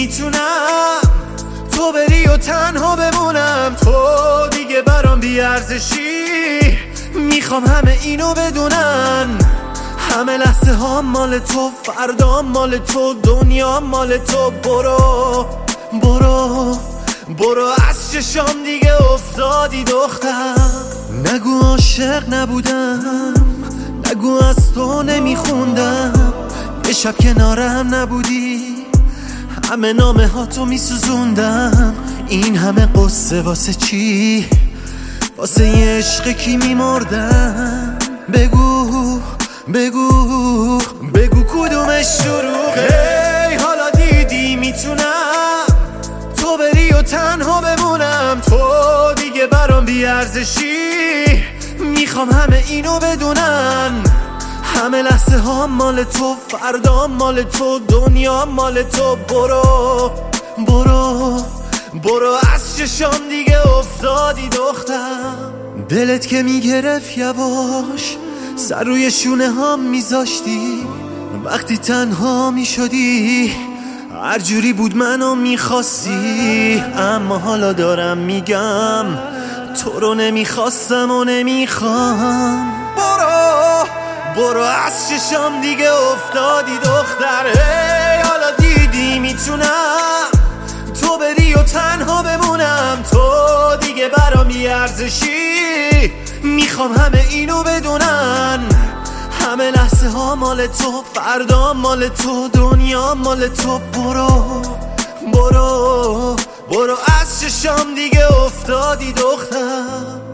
میتونم تو بری و تنها بمونم، تو دیگه برام بیارزشی. میخوام همه اینو بدونن، همه لحظه ها مال تو، فردا مال تو، دنیا مال تو. برو برو برو از چشام دیگه افتادی دختر. نگو عاشق نبودم، نگو از تو نمیخوندم، یه شب کنارم نبودی همه نامه ها تو میسوزوندم. این همه قصه واسه چی؟ واسه یه عشق کی میمردم؟ بگو بگو بگو کدومش دروغه؟ حالا دیدی میتونم تو بری و تنها بمونم، تو دیگه برام بیارزشی. میخوام همه اینو بدونن، همه لحظه ها مال تو، فردا مال تو، دنیا مال تو. برو برو برو از چشام دیگه افتادی دختر. دلت که میگرفت یواش سر روی شونه ها میذاشتی، وقتی تنها میشدی هر جوری بود منو میخواستی. اما حالا دارم میگم تو رو نمیخواستم و نمیخوام. برو برو از چشام دیگه افتادی دختر. حالا دیدی میتونم تو بری و تنها بمونم، تو دیگه برام بیارزشی. میخوام همه اینو بدونن، همه لحظه ها مال تو، فردا مال تو، دنیا مال تو. برو برو برو از چشام دیگه افتادی دختر.